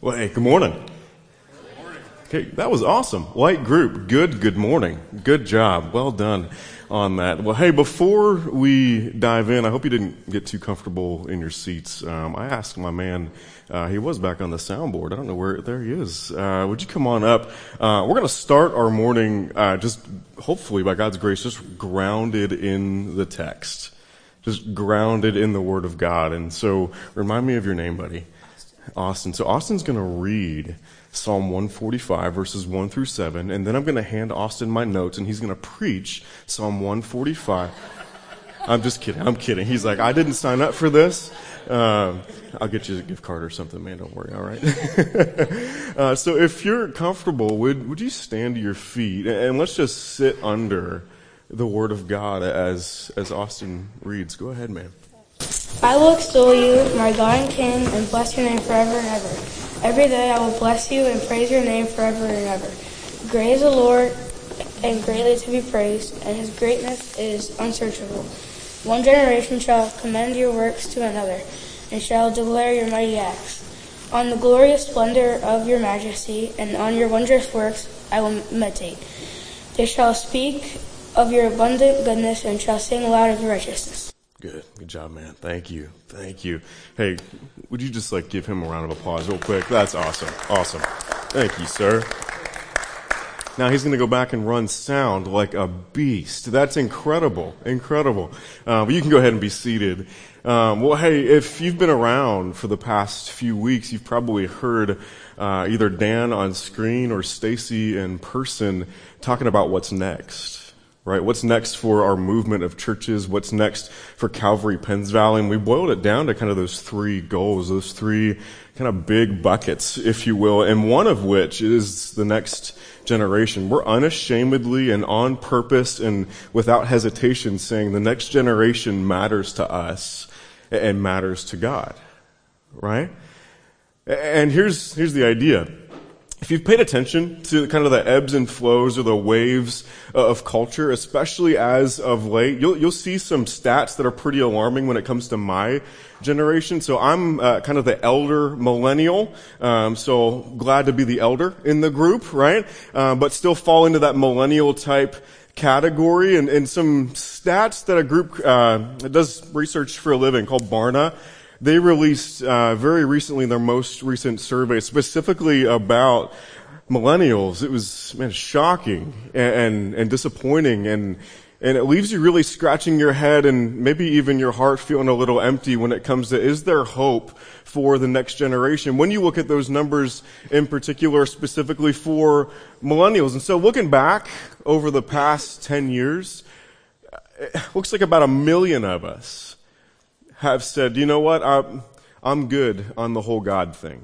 Well, hey, good morning. Okay, that was awesome. Light group, good morning. Good job. Well done on that. Well, hey, before we dive in, I hope you didn't get too comfortable in your seats. I asked my man, he was back on the soundboard. I don't know where, there he is. Would you come on up? We're going to start our morning, just hopefully by God's grace, just grounded in the text. Just grounded in the Word of God. And so, remind me of your name, buddy. Austin. So Austin's going to read Psalm 145, verses 1 through 7, and then I'm going to hand Austin my notes, and he's going to preach Psalm 145. I'm just kidding. I'm kidding. He's like, I didn't sign up for this. I'll get you a gift card or something, man. Don't worry. All right. So if you're comfortable, would you stand to your feet, and let's just sit under the Word of God as Austin reads. Go ahead, man. I will extol you, my God and King, and bless your name forever and ever. Every day I will bless you and praise your name forever and ever. Great is the Lord, and greatly to be praised, and his greatness is unsearchable. One generation shall commend your works to another, and shall declare your mighty acts. On the glorious splendor of your majesty, and on your wondrous works I will meditate. They shall speak of your abundant goodness, and shall sing aloud of your righteousness. Good job, man. Thank you. Hey, would you just give him a round of applause real quick? That's awesome. Thank you, sir. Now he's going to go back and run sound like a beast. That's incredible. But you can go ahead and be seated. Well, hey, if you've been around for the past few weeks, you've probably heard either Dan on screen or Stacy in person talking about what's next. Right? What's next for our movement of churches? What's next for Calvary Penns Valley? And we boiled it down to kind of those three goals, those three kind of big buckets, if you will, and one of which is the next generation. We're unashamedly and on purpose and without hesitation saying the next generation matters to us and matters to God. Right? And here's the idea. If you've paid attention to kind of the ebbs and flows or the waves of culture, especially as of late, you'll see some stats that are pretty alarming when it comes to my generation. So I'm kind of the elder millennial, so glad to be the elder in the group, right? But still fall into that millennial type category. And some stats that a group that does research for a living called Barna, they released very recently their most recent survey specifically about millennials. It was, shocking and disappointing, and it leaves you really scratching your head and maybe even your heart feeling a little empty when it comes to, is there hope for the next generation? When you look at those numbers in particular, specifically for millennials. And so looking back over the past 10 years, it looks like about 1 million of us have said, you know what, I'm good on the whole God thing.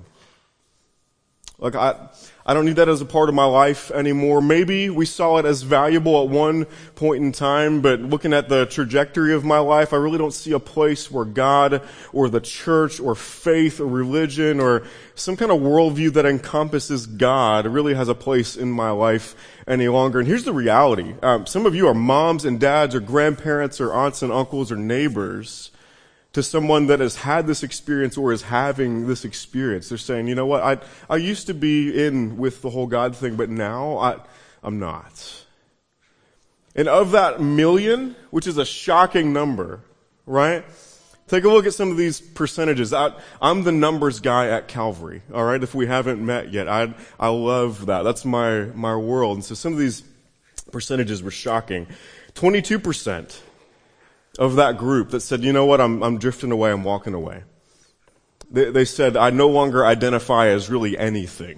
I don't need that as a part of my life anymore. Maybe we saw it as valuable at one point in time, but looking at the trajectory of my life, I really don't see a place where God or the church or faith or religion or some kind of worldview that encompasses God really has a place in my life any longer. And here's the reality. Some of you are moms and dads or grandparents or aunts and uncles or neighbors to someone that has had this experience or is having this experience. They're saying, you know what, I used to be in with the whole God thing, but now I'm not. And of that 1 million, which is a shocking number, right? Take a look at some of these percentages. I'm the numbers guy at Calvary, all right, if we haven't met yet. I love that. That's my world. And so some of these percentages were shocking. 22% of that group that said, you know what, I'm drifting away, I'm walking away. They said, I no longer identify as really anything.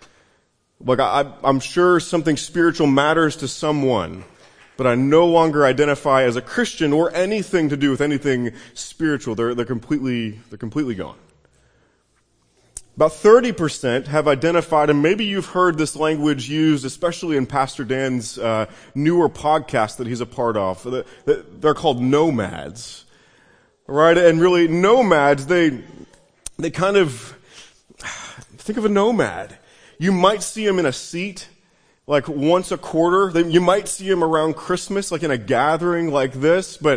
I'm sure something spiritual matters to someone, but I no longer identify as a Christian or anything to do with anything spiritual. They're completely gone. About 30% have identified, and maybe you've heard this language used, especially in Pastor Dan's newer podcast that he's a part of. They're called nomads, right? And really, nomads, they kind of, think of a nomad. You might see them in a seat, once a quarter. You might see them around Christmas, in a gathering like this, but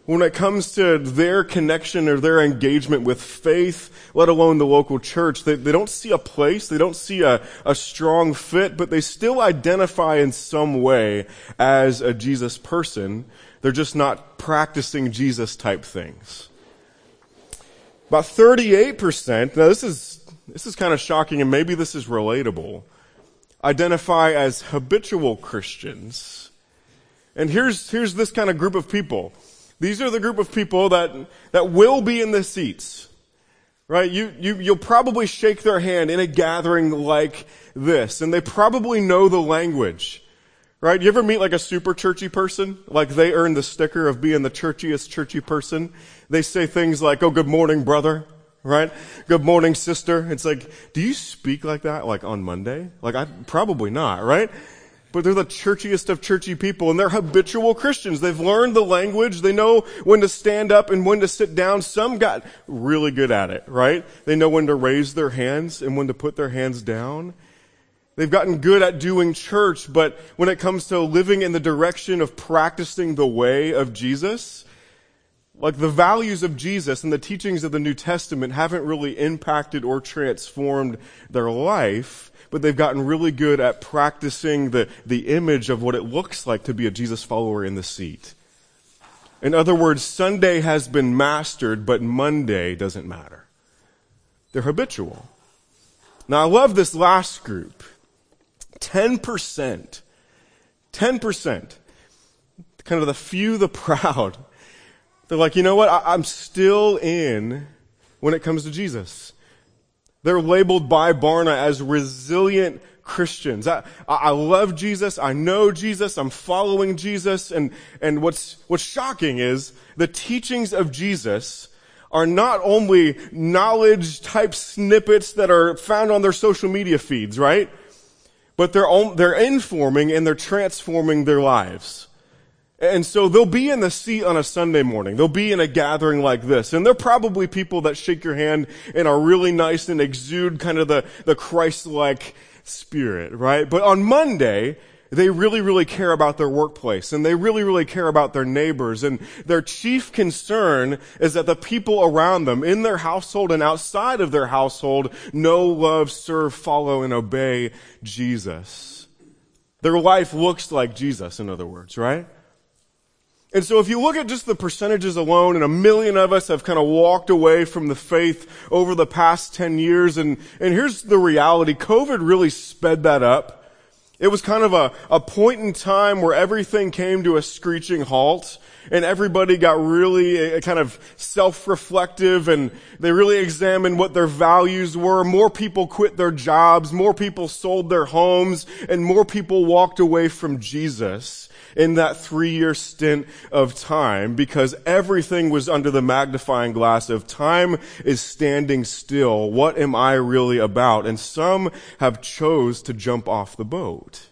when it comes to their connection or their engagement with faith, let alone the local church, they don't see a place, they don't see a strong fit, but they still identify in some way as a Jesus person. They're just not practicing Jesus type things. About 38%, now this is kind of shocking, and maybe this is relatable, identify as habitual Christians. And here's this kind of group of people. These are the group of people that will be in the seats, right? You'll probably shake their hand in a gathering like this, and they probably know the language, right? You ever meet like a super churchy person? Like they earn the sticker of being the churchiest churchy person. They say things like, "Oh, good morning, brother," right? "Good morning, sister." It's like, do you speak like that like on Monday? Like probably not, right? But they're the churchiest of churchy people, and they're habitual Christians. They've learned the language. They know when to stand up and when to sit down. Some got really good at it, right? They know when to raise their hands and when to put their hands down. They've gotten good at doing church, but when it comes to living in the direction of practicing the way of Jesus, like the values of Jesus and the teachings of the New Testament haven't really impacted or transformed their life. But they've gotten really good at practicing the image of what it looks like to be a Jesus follower in the seat. In other words, Sunday has been mastered, but Monday doesn't matter. They're habitual. Now, I love this last group. 10%. 10%. Kind of the few, the proud. They're like, you know what? I'm still in when it comes to Jesus. They're labeled by Barna as resilient Christians. I love Jesus. I know Jesus. I'm following Jesus. And what's shocking is the teachings of Jesus are not only knowledge type snippets that are found on their social media feeds, right? But they're informing and they're transforming their lives. And so they'll be in the seat on a Sunday morning. They'll be in a gathering like this. And they're probably people that shake your hand and are really nice and exude kind of the Christ-like spirit, right? But on Monday, they really, really care about their workplace. And they really, really care about their neighbors. And their chief concern is that the people around them, in their household and outside of their household, know, love, serve, follow, and obey Jesus. Their life looks like Jesus, in other words, right? And so if you look at just the percentages alone, and 1 million of us have kind of walked away from the faith over the past 10 years, and here's the reality. COVID really sped that up. It was kind of a point in time where everything came to a screeching halt, and everybody got really kind of self-reflective, and they really examined what their values were. More people quit their jobs, more people sold their homes, and more people walked away from Jesus in that 3-year stint of time, because everything was under the magnifying glass of time is standing still. What am I really about? And some have chose to jump off the boat.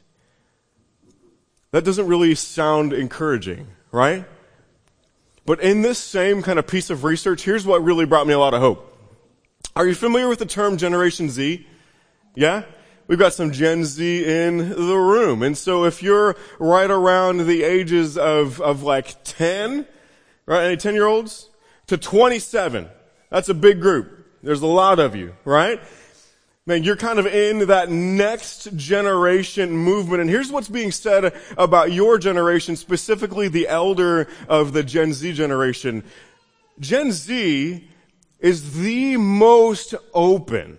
That doesn't really sound encouraging, right? But in this same kind of piece of research, here's what really brought me a lot of hope. Are you familiar with the term Generation Z? Yeah? We've got some Gen Z in the room. And so if you're right around the ages of like 10, right, any 10-year-olds, to 27, that's a big group. There's a lot of you, right? Man, you're kind of in that next generation movement. And here's what's being said about your generation, specifically the elder of the Gen Z generation. Gen Z is the most open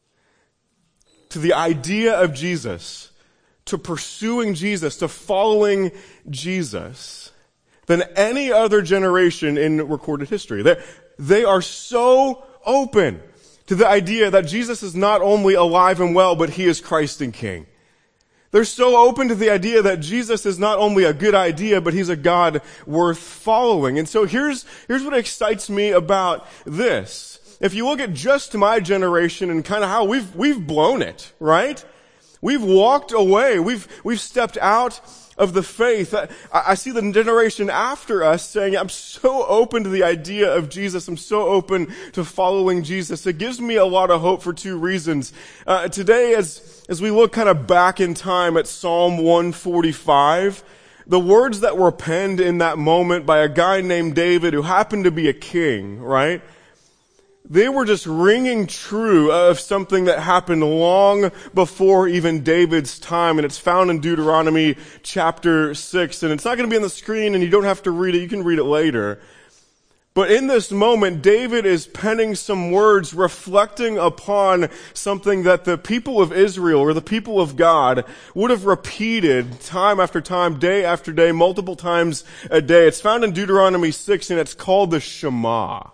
to the idea of Jesus, to pursuing Jesus, to following Jesus, than any other generation in recorded history. They are so open to the idea that Jesus is not only alive and well, but he is Christ and King. They're so open to the idea that Jesus is not only a good idea, but he's a God worth following. And so here's what excites me about this. If you look at just my generation and kind of how we've blown it, right? We've walked away. We've stepped out of the faith. I see the generation after us saying, I'm so open to the idea of Jesus. I'm so open to following Jesus. It gives me a lot of hope for two reasons. Today, as we look kind of back in time at Psalm 145, the words that were penned in that moment by a guy named David who happened to be a king, right? They were just ringing true of something that happened long before even David's time, and it's found in Deuteronomy chapter 6, and it's not going to be on the screen, and you don't have to read it, you can read it later. But in this moment, David is penning some words reflecting upon something that the people of Israel, or the people of God, would have repeated time after time, day after day, multiple times a day. It's found in Deuteronomy 6, and it's called the Shema.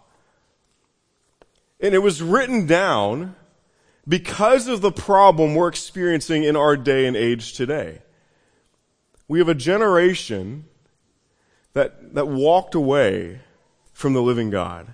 And it was written down because of the problem we're experiencing in our day and age today. We have a generation that walked away from the living God.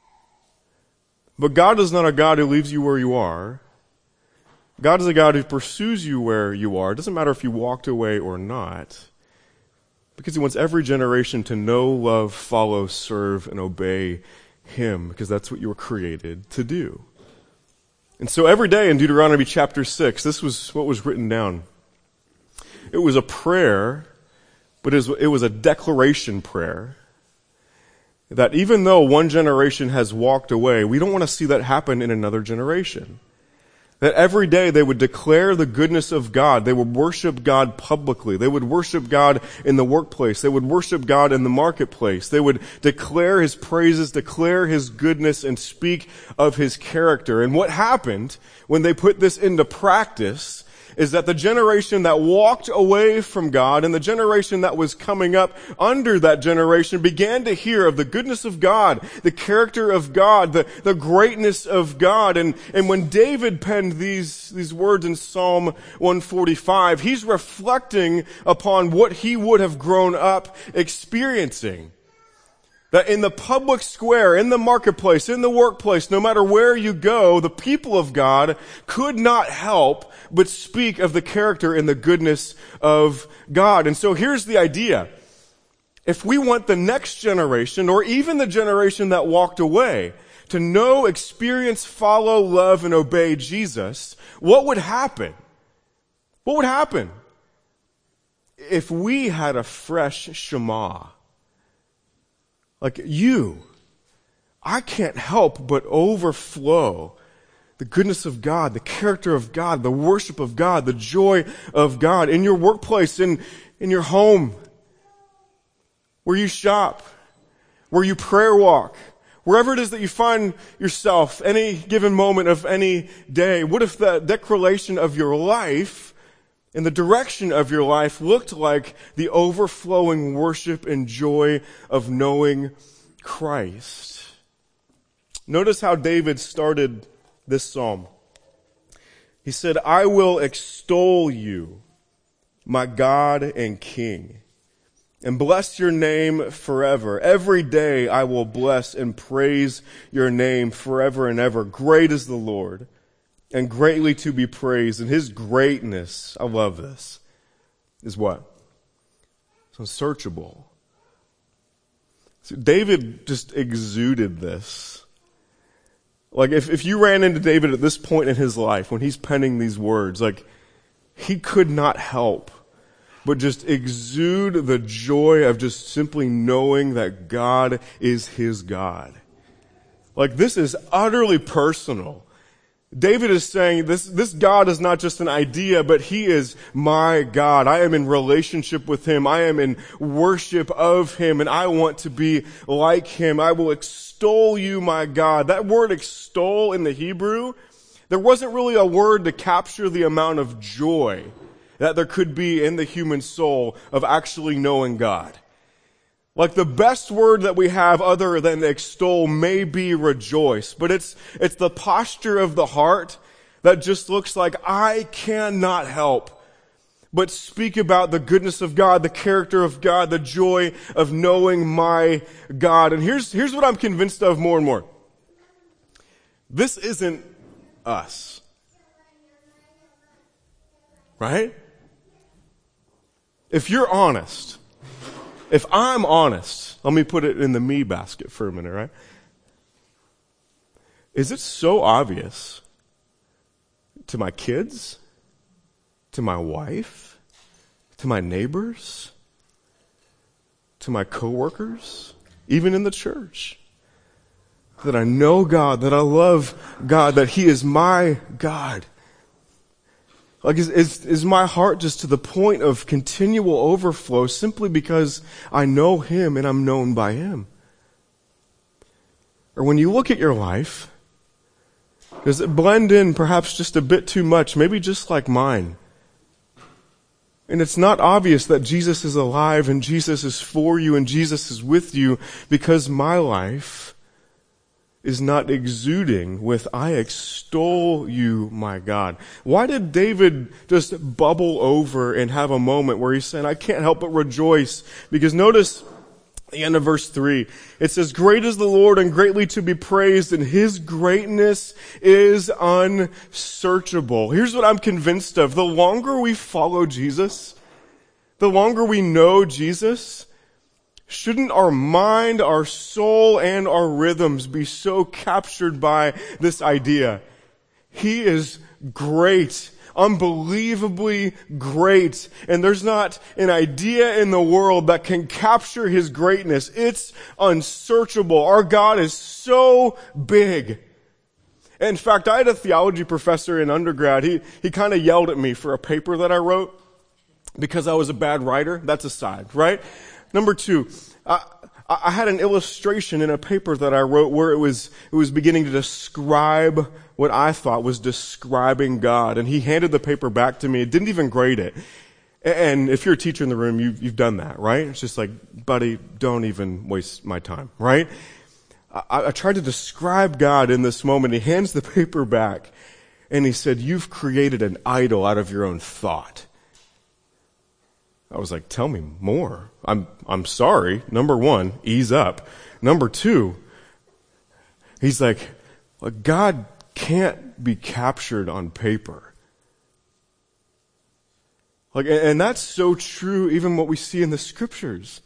But God is not a God who leaves you where you are. God is a God who pursues you where you are. It doesn't matter if you walked away or not. Because He wants every generation to know, love, follow, serve, and obey Him, because that's what you were created to do. And so every day in Deuteronomy chapter 6, this was what was written down. It was a prayer, but it was a declaration prayer that even though one generation has walked away, we don't want to see that happen in another generation. That every day they would declare the goodness of God. They would worship God publicly. They would worship God in the workplace. They would worship God in the marketplace. They would declare His praises, declare His goodness, and speak of His character. And what happened when they put this into practice is that the generation that walked away from God and the generation that was coming up under that generation began to hear of the goodness of God, the character of God, the greatness of God. And when David penned these words in Psalm 145, he's reflecting upon what he would have grown up experiencing. That in the public square, in the marketplace, in the workplace, no matter where you go, the people of God could not help but speak of the character and the goodness of God. And so here's the idea. If we want the next generation, or even the generation that walked away, to know, experience, follow, love, and obey Jesus, what would happen? What would happen if we had a fresh Shema? Like I can't help but overflow the goodness of God, the character of God, the worship of God, the joy of God in your workplace, in your home, where you shop, where you prayer walk, wherever it is that you find yourself, any given moment of any day. What if the declaration of your life and the direction of your life looked like the overflowing worship and joy of knowing Christ? Notice how David started this psalm. He said, "I will extol you, my God and King, and bless your name forever. Every day I will bless and praise your name forever and ever. Great is the Lord, and greatly to be praised. And His greatness," I love this, "is what? It's unsearchable." So David just exuded this. Like if you ran into David at this point in his life, when he's penning these words, like he could not help but just exude the joy of just simply knowing that God is his God. Like this is utterly personal. David is saying this God is not just an idea, but He is my God. I am in relationship with Him. I am in worship of Him, and I want to be like Him. I will extol you, my God. That word extol in the Hebrew, there wasn't really a word to capture the amount of joy that there could be in the human soul of actually knowing God. Like the best word that we have other than extol may be rejoice, but it's the posture of the heart that just looks like I cannot help but speak about the goodness of God, the character of God, the joy of knowing my God. And here's what I'm convinced of more and more. This isn't us. Right? If you're honest, if I'm honest, let me put it in the me basket for a minute, right? Is it so obvious to my kids, to my wife, to my neighbors, to my coworkers, even in the church. That I know God, that I love God, that He is my God. Like, is my heart just to the point of continual overflow simply because I know Him and I'm known by Him? Or when you look at your life, does it blend in perhaps just a bit too much, maybe just like mine? And it's not obvious that Jesus is alive and Jesus is for you and Jesus is with you because my life is not exuding with, I extol you, my God. Why did David just bubble over and have a moment where he's saying, I can't help but rejoice? Because notice the end of verse 3. It says, great is the Lord and greatly to be praised, and His greatness is unsearchable. Here's what I'm convinced of. The longer we follow Jesus, the longer we know Jesus, shouldn't our mind, our soul, and our rhythms be so captured by this idea? He is great, unbelievably great, and there's not an idea in the world that can capture His greatness. It's unsearchable. Our God is so big. In fact, I had a theology professor in undergrad. He kind of yelled at me for a paper that I wrote because I was a bad writer. That's aside, right? Number 2, I had an illustration in a paper that I wrote where it was beginning to describe what I thought was describing God. And he handed the paper back to me. It didn't even grade it. And if you're a teacher in the room, you've done that, right? It's just like, buddy, don't even waste my time, right? I tried to describe God in this moment. He hands the paper back and he said, you've created an idol out of your own thought. I was like, tell me more. I'm sorry. Number 1, ease up. Number 2, he's like, God can't be captured on paper. And that's so true, even what we see in the scriptures.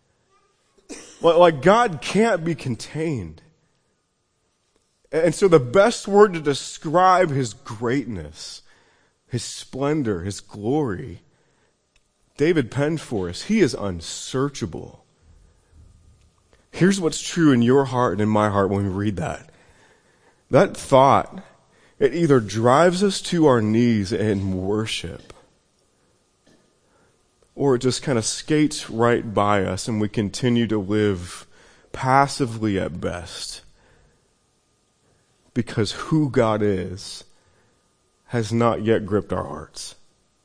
God can't be contained. And so the best word to describe His greatness, His splendor, His glory, David penned for us. He is unsearchable. Here's what's true in your heart and in my heart when we read that. That thought, it either drives us to our knees in worship, or it just kind of skates right by us and we continue to live passively at best. Because who God is has not yet gripped our hearts.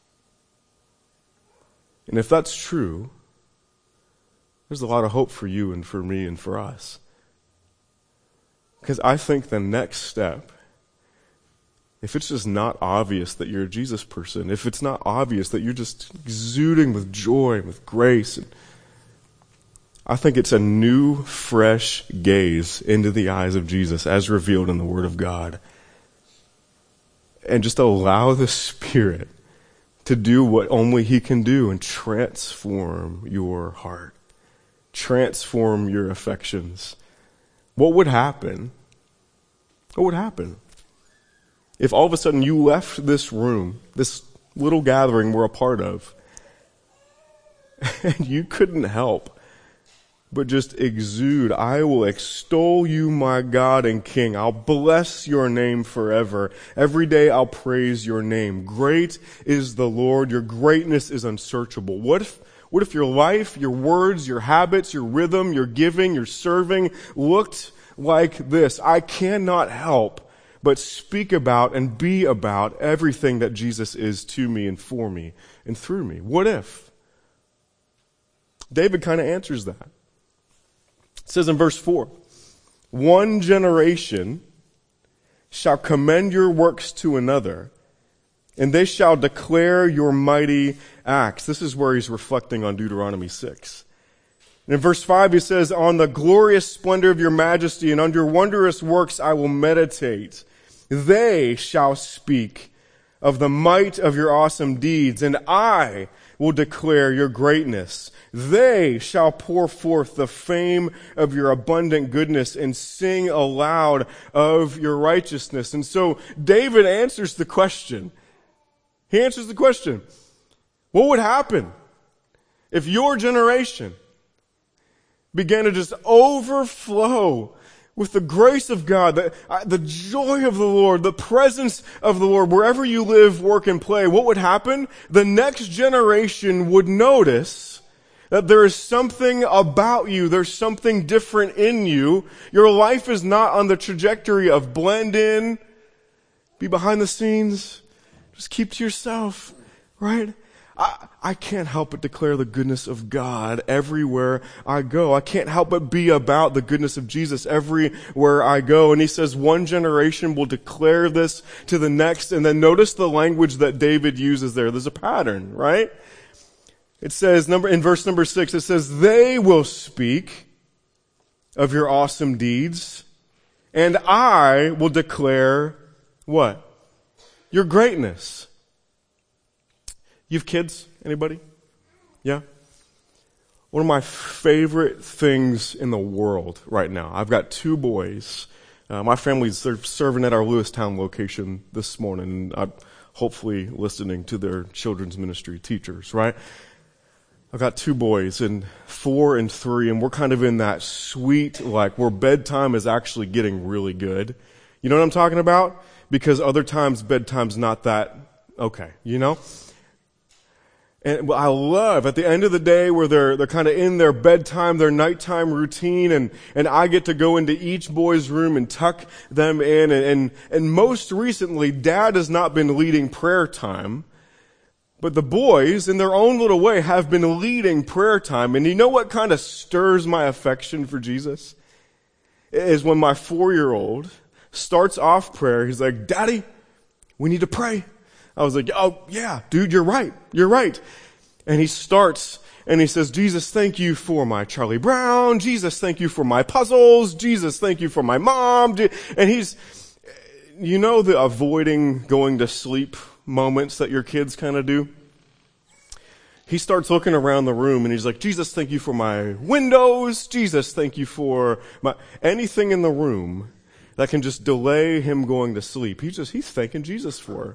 And if that's true, there's a lot of hope for you and for me and for us. Because I think the next step, if it's just not obvious that you're a Jesus person, if it's not obvious that you're just exuding with joy and with grace, I think it's a new, fresh gaze into the eyes of Jesus as revealed in the Word of God. And just allow the Spirit to do what only He can do and transform your heart. Transform your affections. What would happen? What would happen if all of a sudden you left this room, this little gathering we're a part of, and you couldn't help but just exude, I will extol you, my God and King. I'll bless your name forever. Every day I'll praise your name. Great is the Lord. Your greatness is unsearchable. What if your life, your words, your habits, your rhythm, your giving, your serving looked like this? I cannot help but speak about and be about everything that Jesus is to me and for me and through me. What if? David kind of answers that. It says in verse 4, one generation shall commend your works to another, and they shall declare your mighty acts. This is where he's reflecting on Deuteronomy 6. And in verse 5 he says, on the glorious splendor of your majesty and on your wondrous works I will meditate. They shall speak of the might of your awesome deeds, and I will declare your greatness. They shall pour forth the fame of your abundant goodness and sing aloud of your righteousness. And so David answers the question. He answers the question. What would happen if your generation, began to just overflow with the grace of God, the joy of the Lord, the presence of the Lord, wherever you live, work, and play, what would happen? The next generation would notice that there is something about you, there's something different in you. Your life is not on the trajectory of blend in, be behind the scenes, just keep to yourself, right? I can't help but declare the goodness of God everywhere I go. I can't help but be about the goodness of Jesus everywhere I go. And he says one generation will declare this to the next. And then notice the language that David uses there. There's a pattern, right? It says, in verse number 6, it says, they will speak of your awesome deeds, and I will declare what? Your greatness. You have kids? Anybody? Yeah? One of my favorite things in the world right now. I've got 2 boys. My family's they're serving at our Lewistown location this morning. And I'm hopefully listening to their children's ministry teachers, right? I've got 2 boys, and 4 and 3, and we're kind of in that sweet, like, where bedtime is actually getting really good. You know what I'm talking about? Because other times bedtime's not that okay, you know? And what I love at the end of the day where they're kind of in their bedtime, their nighttime routine, and I get to go into each boy's room and tuck them in. And most recently, Dad has not been leading prayer time, but the boys, in their own little way, have been leading prayer time. And you know what kind of stirs my affection for Jesus? Is when my 4-year-old starts off prayer, he's like, Daddy, we need to pray. I was like, oh, yeah, dude, you're right. You're right. And he starts and he says, Jesus, thank you for my Charlie Brown. Jesus, thank you for my puzzles. Jesus, thank you for my mom. And he's, you know, the avoiding going to sleep moments that your kids kind of do. He starts looking around the room and he's like, Jesus, thank you for my windows. Jesus, thank you for anything in the room that can just delay him going to sleep. He's thanking Jesus for.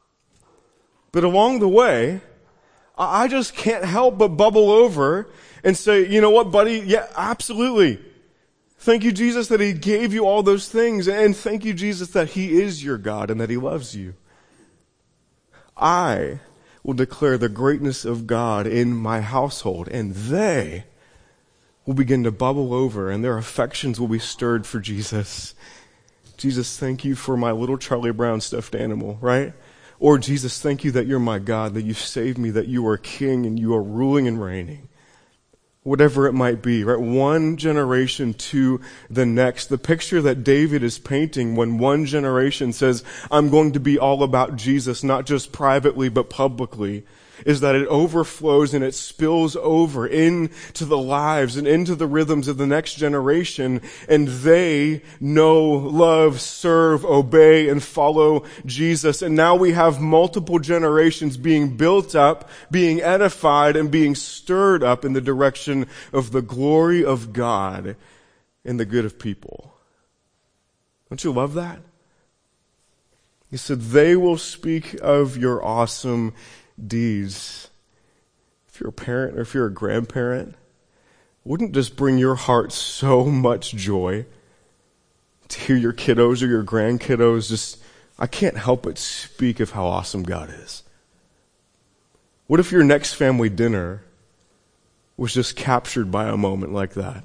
But along the way, I just can't help but bubble over and say, you know what, buddy? Yeah, absolutely. Thank you, Jesus, that he gave you all those things. And thank you, Jesus, that he is your God and that he loves you. I will declare the greatness of God in my household, and they will begin to bubble over and their affections will be stirred for Jesus. Jesus, thank you for my little Charlie Brown stuffed animal, right? Or Jesus, thank you that you're my God, that you've saved me, that you are king and you are ruling and reigning. Whatever it might be, right? One generation to the next. The picture that David is painting when one generation says, I'm going to be all about Jesus, not just privately, but publicly, is that it overflows and it spills over into the lives and into the rhythms of the next generation, and they know, love, serve, obey, and follow Jesus. And now we have multiple generations being built up, being edified, and being stirred up in the direction of the glory of God and the good of people. Don't you love that? He said, they will speak of your awesome deeds. If you're a parent or if you're a grandparent, wouldn't this bring your heart so much joy to hear your kiddos or your grandkiddos just, I can't help but speak of how awesome God is. What if your next family dinner was just captured by a moment like that?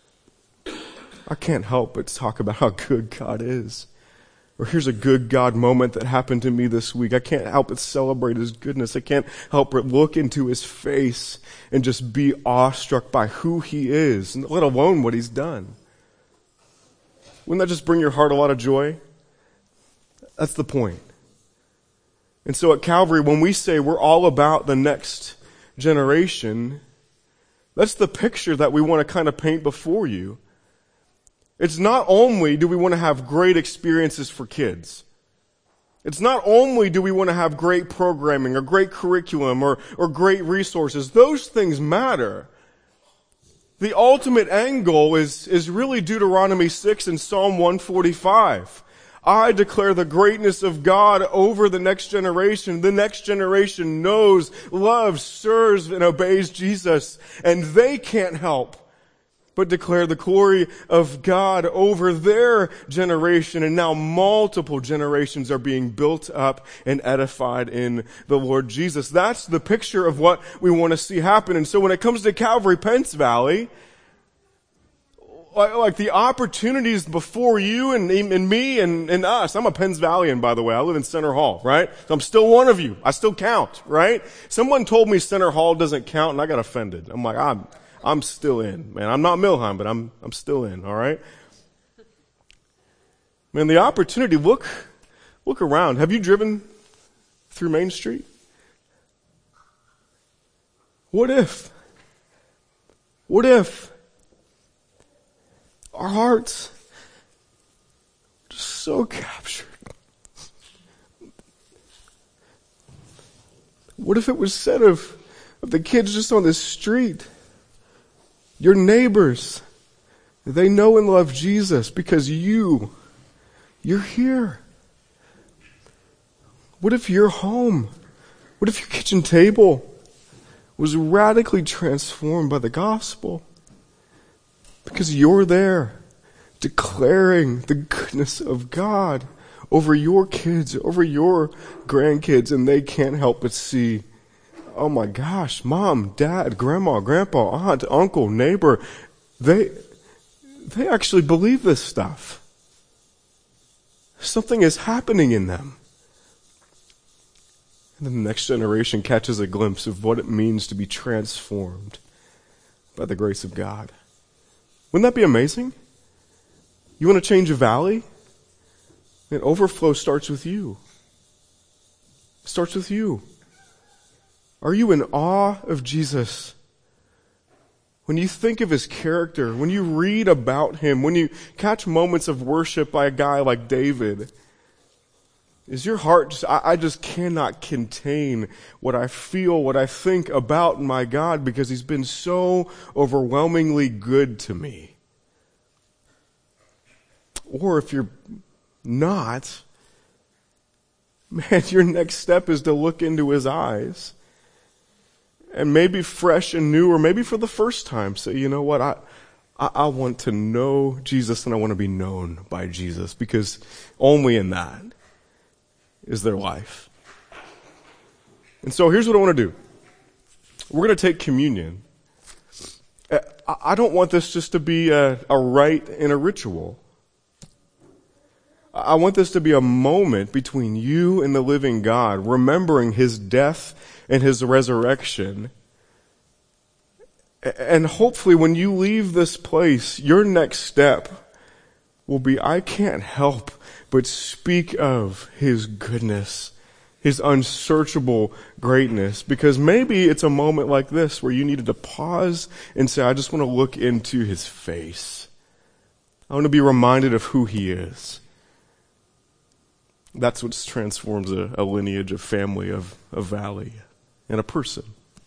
I can't help but talk about how good God is. Or here's a good God moment that happened to me this week. I can't help but celebrate his goodness. I can't help but look into his face and just be awestruck by who he is, let alone what he's done. Wouldn't that just bring your heart a lot of joy? That's the point. And so at Calvary, when we say we're all about the next generation, that's the picture that we want to kind of paint before you. It's not only do we want to have great experiences for kids. It's not only do we want to have great programming or great curriculum or great resources. Those things matter. The ultimate end goal is really Deuteronomy 6 and Psalm 145. I declare the greatness of God over the next generation. The next generation knows, loves, serves, and obeys Jesus. And they can't help but declare the glory of God over their generation. And now multiple generations are being built up and edified in the Lord Jesus. That's the picture of what we want to see happen. And so when it comes to Calvary Penns Valley, like the opportunities before you and me and us. I'm a Penns Valleyan, by the way. I live in Center Hall, right? So I'm still one of you. I still count, right? Someone told me Center Hall doesn't count, and I got offended. I'm like, I'm still in, man. I'm not Milheim, but I'm still in, all right? Man, the opportunity, look around. Have you driven through Main Street? What if our hearts are just so captured? What if it was said of the kids just on the street, your neighbors, they know and love Jesus because you're here? What if your home, what if your kitchen table was radically transformed by the gospel? Because you're there declaring the goodness of God over your kids, over your grandkids, and they can't help but see, oh my gosh, mom, dad, grandma, grandpa, aunt, uncle, neighbor, they actually believe this stuff. Something is happening in them. And then the next generation catches a glimpse of what it means to be transformed by the grace of God. Wouldn't that be amazing? You want to change a valley? And overflow starts with you. It starts with you. Are you in awe of Jesus? When you think of his character, when you read about him, when you catch moments of worship by a guy like David, is your heart just, I just cannot contain what I feel, what I think about my God because he's been so overwhelmingly good to me. Or if you're not, man, your next step is to look into his eyes and maybe fresh and new, or maybe for the first time say, you know what, I want to know Jesus and I want to be known by Jesus, because only in that is their life. And so here's what I want to do. We're going to take communion. I don't want this just to be a rite and a ritual. I want this to be a moment between you and the living God, remembering his death and his resurrection. And hopefully when you leave this place, your next step will be, I can't help but speak of his goodness, his unsearchable greatness. Because maybe it's a moment like this where you needed to pause and say, I just want to look into his face. I want to be reminded of who he is. That's what transforms a lineage, a family, of a valley, and a person.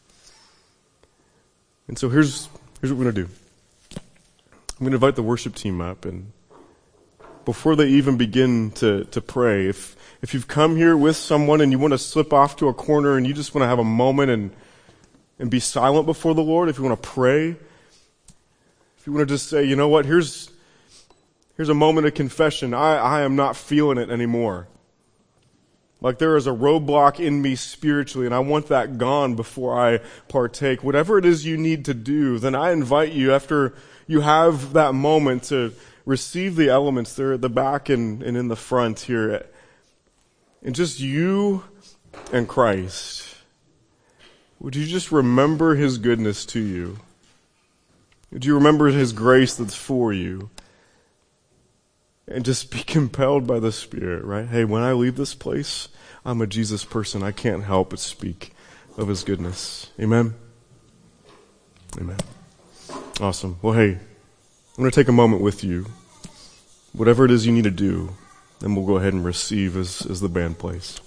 And so here's what we're going to do. I'm going to invite the worship team up, and before they even begin to pray, if you've come here with someone and you want to slip off to a corner and you just want to have a moment and be silent before the Lord, if you want to pray, if you want to just say, you know what, here's a moment of confession. I am not feeling it anymore. Like there is a roadblock in me spiritually, and I want that gone before I partake. Whatever it is you need to do, then I invite you, after you have that moment, to receive the elements. They're at the back and in the front here. And just you and Christ. Would you just remember his goodness to you? Would you remember his grace that's for you? And just be compelled by the Spirit, right? Hey, when I leave this place, I'm a Jesus person. I can't help but speak of his goodness. Amen? Amen. Awesome. Well, hey, I'm going to take a moment with you. Whatever it is you need to do, then we'll go ahead and receive as the band plays.